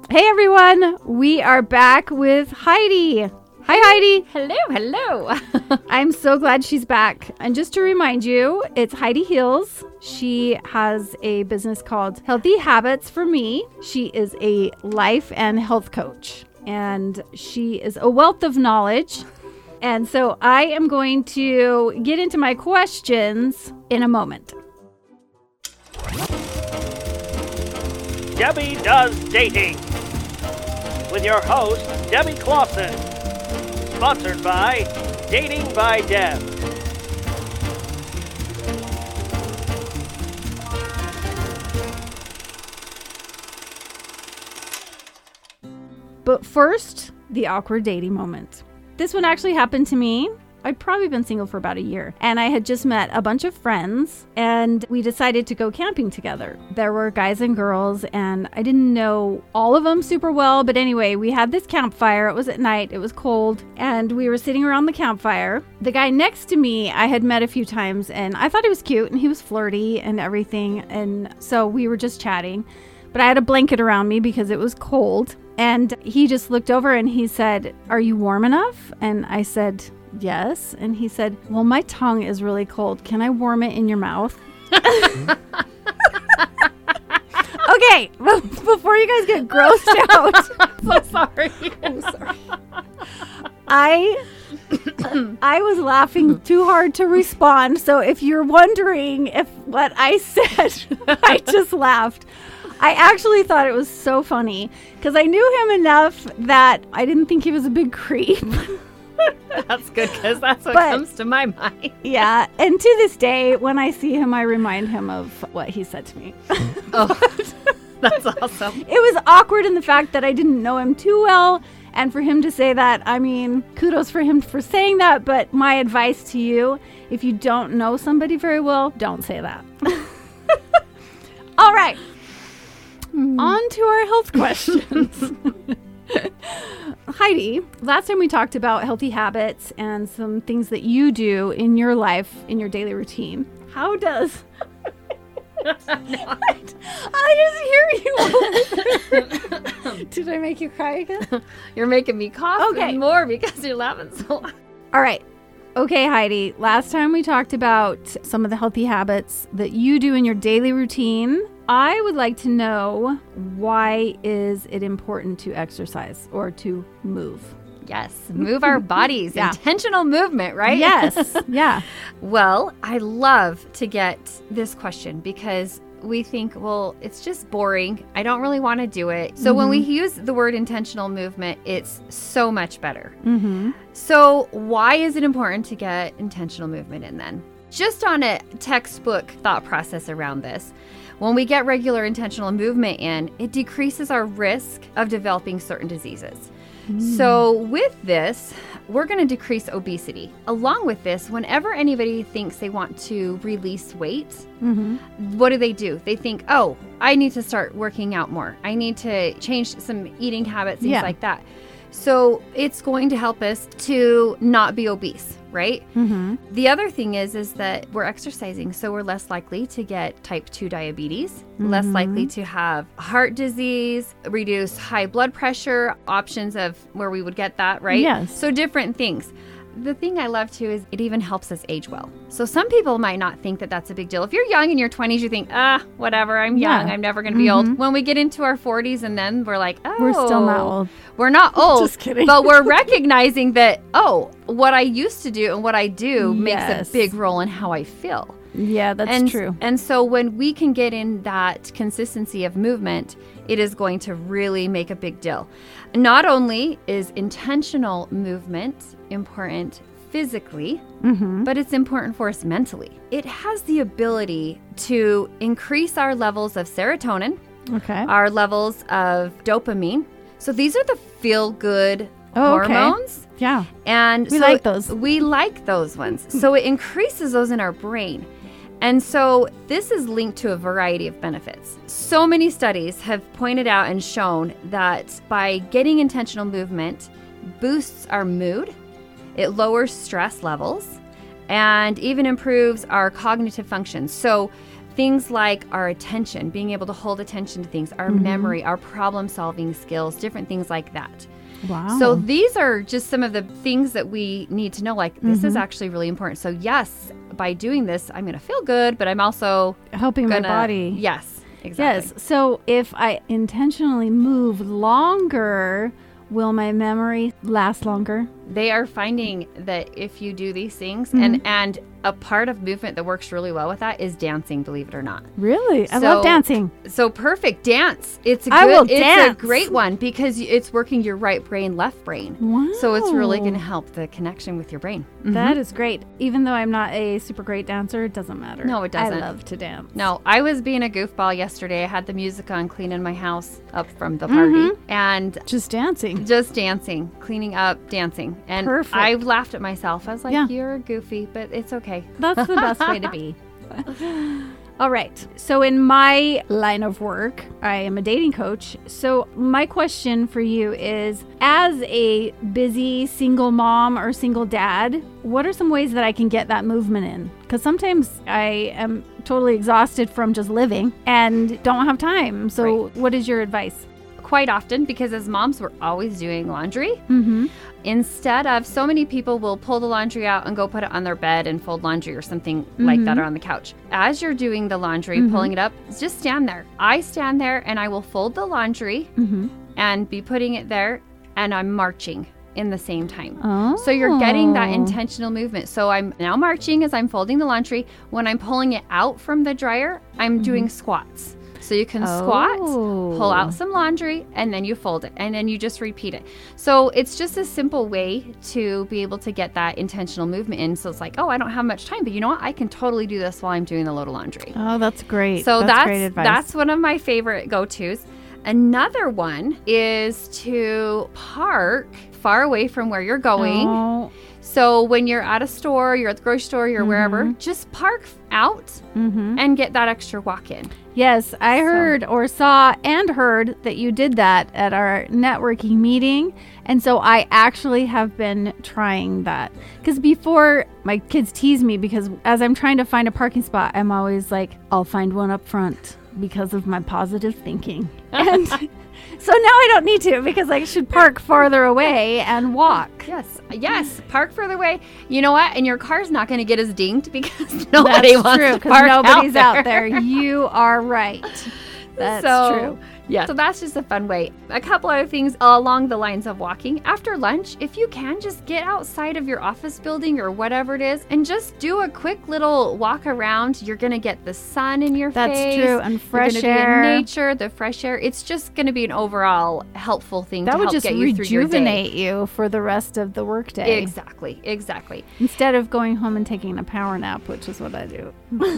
Hey everyone, we are back with Heidi. Hi Heidi. Hello. I'm so glad she's back. And just to remind you, it's Heidi Heals. She has a business called Healthy Habits for Me. She is a life and health coach, and she is a wealth of knowledge. And so I am going to get into my questions in a moment. Debbie Does Dating with your host, Debbie Clausen. Sponsored by Dating by Deb. But first, the awkward dating moment. This one actually happened to me. I'd probably been single for about a year, and I had just met a bunch of friends, and we decided to go camping together. There were guys and girls, and I didn't know all of them super well, but anyway, we had this campfire. It was at night, it was cold, and we were sitting around the campfire. The guy next to me I had met a few times, and I thought he was cute, and he was flirty and everything, and so we were just chatting. But I had a blanket around me because it was cold, and he just looked over and he said, "Are you warm enough?" And I said, "Yes." And he said, "Well, my tongue is really cold. Can I warm it in your mouth?" Okay, before you guys get grossed out. So sorry. I'm sorry. I was laughing too hard to respond. So if you're wondering if what I said, I just laughed. I actually thought it was so funny because I knew him enough that I didn't think he was a big creep. That's good because that's what comes to my mind. Yeah. And to this day, when I see him, I remind him of what he said to me. Oh, that's awesome. It was awkward in the fact that I didn't know him too well. And for him to say that, I mean, kudos for him for saying that. But my advice to you, if you don't know somebody very well, don't say that. All right. On to our health questions. Heidi, last time we talked about healthy habits and some things that you do in your life, in your daily routine. How does... I just hear you. Did I make you cry again? You're making me cough more because you're laughing so loud. All right. Okay, Heidi, last time we talked about some of the healthy habits that you do in your daily routine. I would like to know, why is it important to exercise or to move? Yes, move our bodies. Yeah. Intentional movement, right? Yes. Yeah. Well, I love to get this question because we think, well, it's just boring. I don't really want to do it. So when we use the word intentional movement, it's so much better. Mm-hmm. So why is it important to get intentional movement in then? Just on a textbook thought process around this, when we get regular intentional movement in, it decreases our risk of developing certain diseases. So with this, we're going to decrease obesity. Along with this, whenever anybody thinks they want to release weight, what do? They think, oh, I need to start working out more. I need to change some eating habits, things like that. So it's going to help us to not be obese, right? Mm-hmm. The other thing is that we're exercising, so we're less likely to get type 2 diabetes, less likely to have heart disease, reduce high blood pressure, options of where we would get that, right? Yes. So different things. The thing I love too is it even helps us age well. So some people might not think that that's a big deal. If you're young in your 20s, you think, whatever, I'm young. I'm never going to be old. When we get into our 40s and then we're like, oh. We're still not old. We're not old. Just kidding. But we're recognizing that, what I used to do and what I do makes a big role in how I feel. Yeah, that's true. And so when we can get in that consistency of movement, it is going to really make a big deal. Not only is intentional movement important physically, but it's important for us mentally. It has the ability to increase our levels of serotonin, our levels of dopamine. So these are the feel-good hormones. Yeah. And we like those. We like those ones. So it increases those in our brain. And so this is linked to a variety of benefits. So many studies have pointed out and shown that by getting intentional movement boosts our mood, it lowers stress levels, and even improves our cognitive functions. So things like our attention, being able to hold attention to things, our memory, our problem-solving skills, different things like that. Wow. So these are just some of the things that we need to know. Like, this is actually really important. So yes, by doing this, I'm going to feel good, but I'm also helping my body. Yes, exactly. Yes. So if I intentionally move longer, will my memory last longer? They are finding that if you do these things, and a part of movement that works really well with that is dancing, believe it or not. Really? I love dancing. So perfect. Dance. It's a great one because it's working your right brain, left brain. Wow. So it's really going to help the connection with your brain. That is great. Even though I'm not a super great dancer, it doesn't matter. No, it doesn't. I love to dance. No, I was being a goofball yesterday. I had the music on, cleaning my house up from the party. And just dancing. Cleaning up, dancing. And Perfect. I laughed at myself. I was like, you're goofy, but it's okay. That's the best way to be. All right. So in my line of work, I am a dating coach. So my question for you is, as a busy single mom or single dad, what are some ways that I can get that movement in? Because sometimes I am totally exhausted from just living and don't have time. So what is your advice? Quite often, because as moms, we're always doing laundry. Instead of, so many people will pull the laundry out and go put it on their bed and fold laundry or something like that, or on the couch. As you're doing the laundry, pulling it up, just stand there. I stand there and I will fold the laundry and be putting it there, and I'm marching in the same time. So you're getting that intentional movement. So I'm now marching as I'm folding the laundry. When I'm pulling it out from the dryer, I'm doing squats. So you can squat, pull out some laundry, and then you fold it, and then you just repeat it. So it's just a simple way to be able to get that intentional movement in. So it's like, oh, I don't have much time, but you know what? I can totally do this while I'm doing the load of laundry. Oh, that's great. So that's great advice. That's one of my favorite go-tos. Another one is to park far away from where you're going. So when you're at a store, you're at the grocery store, you're wherever, just park out and get that extra walk in. Yes, I heard or saw and heard that you did that at our networking meeting. And so I actually have been trying that. Because before, my kids tease me because as I'm trying to find a parking spot, I'm always like, I'll find one up front because of my positive thinking. And so now I don't need to because I should park farther away and walk. Yes, park further away. You know what? And your car's not going to get as dinged because nobody wants to park nobody's out there. You are right. That's true. Yeah. So that's just a fun way. A couple other things along the lines of walking. After lunch, if you can, just get outside of your office building or whatever it is and just do a quick little walk around. You're going to get the sun in your face. That's true. And fresh You're gonna air. Be in nature, the fresh air. It's just going to be an overall helpful thing to help get you through your day. That would just rejuvenate you for the rest of the workday. Exactly. Instead of going home and taking a power nap, which is what I do.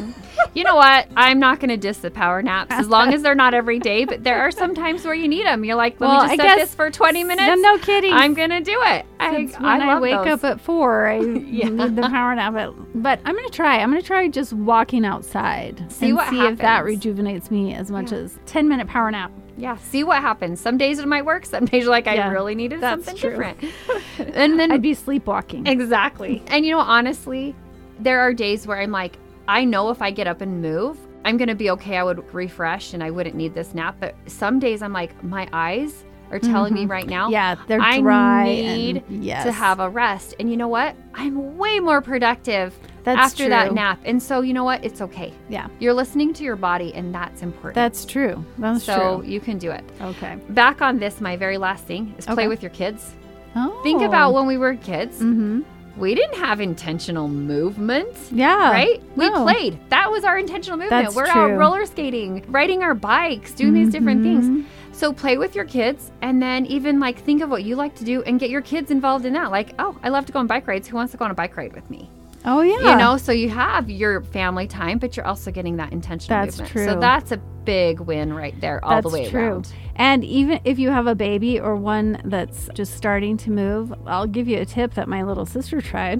You know what? I'm not going to diss the power naps as long as they're not every day, but there are some times where you need them. You're like, let me just set this for 20 minutes. No kidding. I'm going to do it. When I wake up at 4, I need the power nap. But I'm going to try. I'm going to try just walking outside. See if that rejuvenates me as much as 10-minute power nap. Yeah, see what happens. Some days it might work. Some days you're like, I really needed something different. And then I'd be sleepwalking. Exactly. And you know, honestly, there are days where I'm like, I know if I get up and move, I'm going to be okay. I would refresh and I wouldn't need this nap. But some days I'm like, my eyes are telling me right now, they're dry. I need to have a rest. And you know what? I'm way more productive after that nap. And so, you know what? It's okay. Yeah. You're listening to your body, and that's important. That's true. So you can do it. Okay. Back on this, my very last thing is play with your kids. Oh. Think about when we were kids. We didn't have intentional movement. Yeah. Right? We played. That was our intentional movement. We're out roller skating, riding our bikes, doing these different things. So play with your kids, and then even like think of what you like to do and get your kids involved in that. Like, oh, I love to go on bike rides. Who wants to go on a bike ride with me? Oh, yeah. You know, so you have your family time, but you're also getting that intentional movement. That's true. So that's a big win right there all the way around. And even if you have a baby or one that's just starting to move, I'll give you a tip that my little sister tried.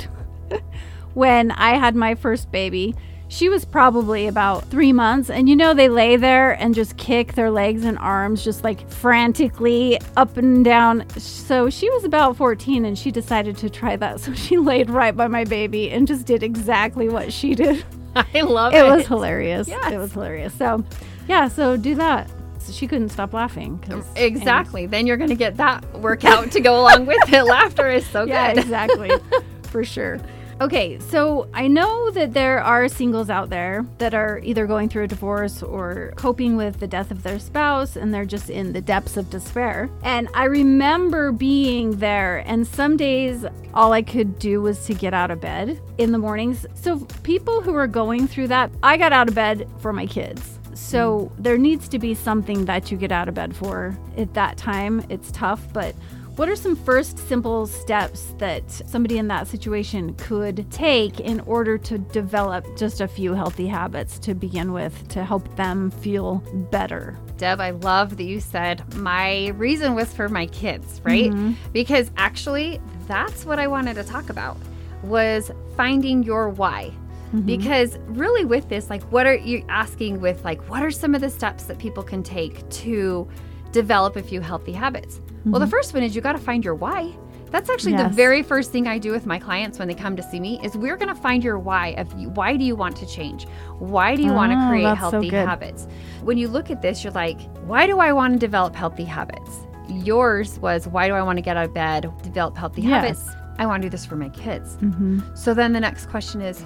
When I had my first baby, she was probably about 3 months, and you know, they lay there and just kick their legs and arms just like frantically up and down. So she was about 14 and she decided to try that. So she laid right by my baby and just did exactly what she did. I love it. It was hilarious. Yes. It was hilarious. So, yeah, so do that. So she couldn't stop laughing. Exactly. Then you're going to get that workout to go along with it. Laughter is so Yeah, good. exactly. For sure. Okay, so I know that there are singles out there that are either going through a divorce or coping with the death of their spouse, and they're just in the depths of despair. And I remember being there, and some days all I could do was to get out of bed in the mornings. So people who are going through that, I got out of bed for my kids. So there needs to be something that you get out of bed for at that time. It's tough, but what are some first simple steps that somebody in that situation could take in order to develop just a few healthy habits to begin with to help them feel better? Deb, I love that you said my reason was for my kids, right? Because actually that's what I wanted to talk about, was finding your why. Because really with this, like, what are you asking with, like, what are some of the steps that people can take to develop a few healthy habits? Well, the first one is you got to find your why. That's actually the very first thing I do with my clients when they come to see me is we're going to find your why of why do you want to change? Why do you want to create healthy habits? When you look at this, you're like, why do I want to develop healthy habits? Yours was, why do I want to get out of bed, develop healthy habits? I want to do this for my kids. So then the next question is,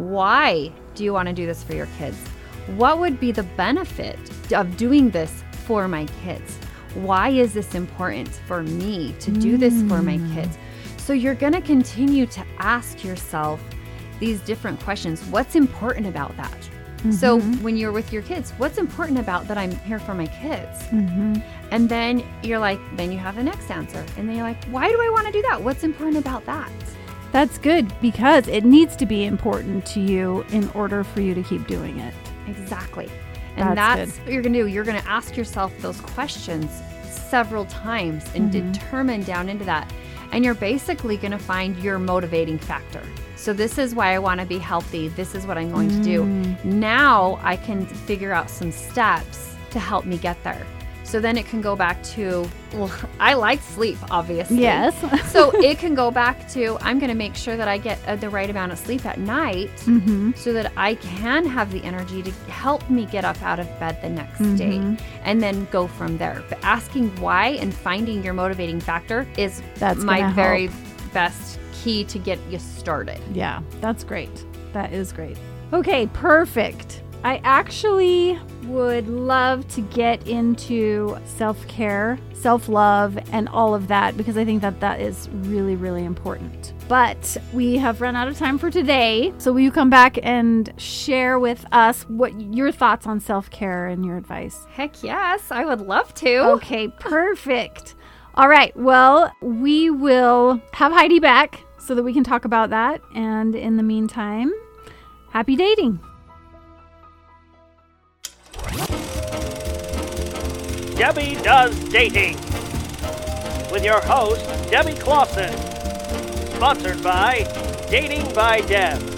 why do you want to do this for your kids? What would be the benefit of doing this for my kids? Why is this important for me to do this for my kids? So you're going to continue to ask yourself these different questions. What's important about that? So when you're with your kids, what's important about that I'm here for my kids? And then you're like, then you have the next answer. And then you're like, why do I want to do that? What's important about that? That's good because it needs to be important to you in order for you to keep doing it. Exactly. And that's what you're going to do. You're going to ask yourself those questions several times and determine down into that. And you're basically going to find your motivating factor. So this is why I want to be healthy. This is what I'm going to do. Now I can figure out some steps to help me get there. So then it can go back to, well, I like sleep, obviously. Yes. So it can go back to, I'm going to make sure that I get the right amount of sleep at night so that I can have the energy to help me get up out of bed the next day and then go from there. But asking why and finding your motivating factor is my very best key to get you started. Yeah, that's great. That is great. Okay, perfect. I actually would love to get into self-care, self-love, and all of that because I think that that is really, really important. But we have run out of time for today. So will you come back and share with us what your thoughts on self-care and your advice? Heck yes, I would love to. Okay, perfect. All right, well, we will have Heidi back so that we can talk about that. And in the meantime, happy dating. Debbie Does Dating with your host, Debbie Clausen. Sponsored by Dating by Deb.